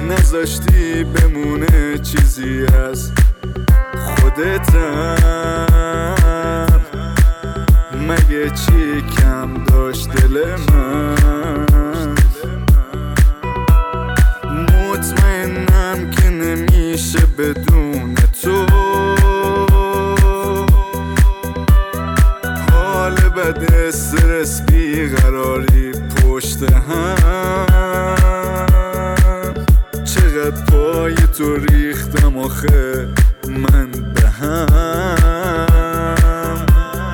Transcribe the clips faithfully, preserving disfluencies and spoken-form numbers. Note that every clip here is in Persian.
نذاشتی بمونه چیزی از خودتم. مگه چی کم داشت دل من؟ مطمئنم که نمیشه بدون تو. حال بد، استرس، بیقراری پشت هم. چقدر پای تو ریختم آخه من به هم.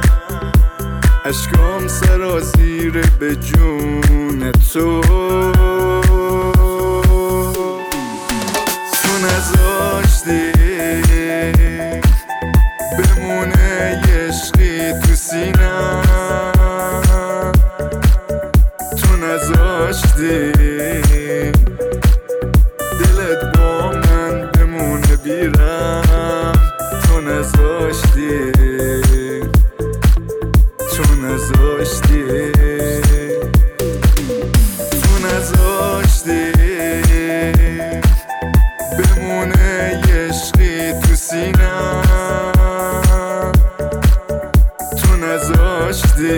اشکام سرازیر به جون تو. تو نذاشتی بمونه یه عشقی تو سینم. تو نذاشتی دلت با من بمونه بیرم. تو نذاشتی تو نذاشتی تو نذاشتی بمونه یه عشقی تو سینم. تو نذاشتی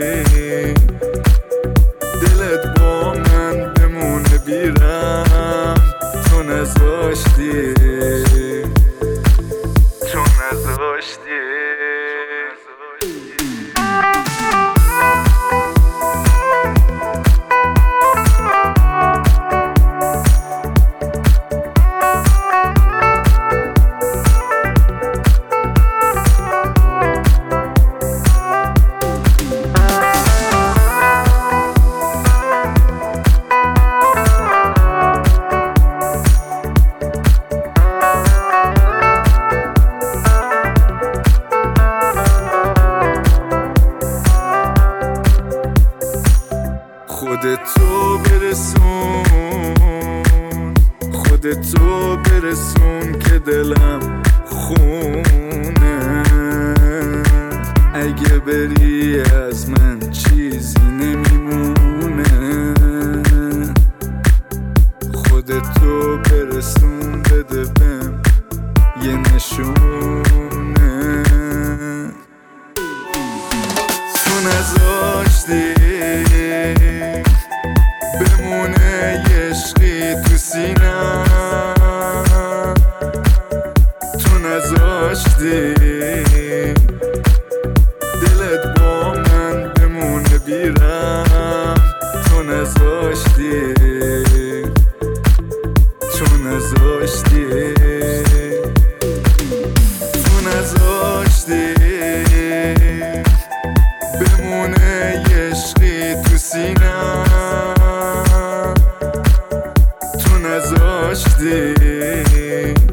دلت با من بمونه بیرم. تو نذاشتی تو نذاشتی خودتو برسون، خودتو برسون که دلم خونه. اگه بری از من چیزی نمیمونه. خودتو برسون، بده بهم یه نشونه. تو نذاشتی بمونه یه عشقی تو سینم. تو نذاشتی دلت با من بمونه بیرم. تو نذاشتی تو نذاشتی تو نذاشتی بمونه یه عشقی تو سینم. تو نذاشتی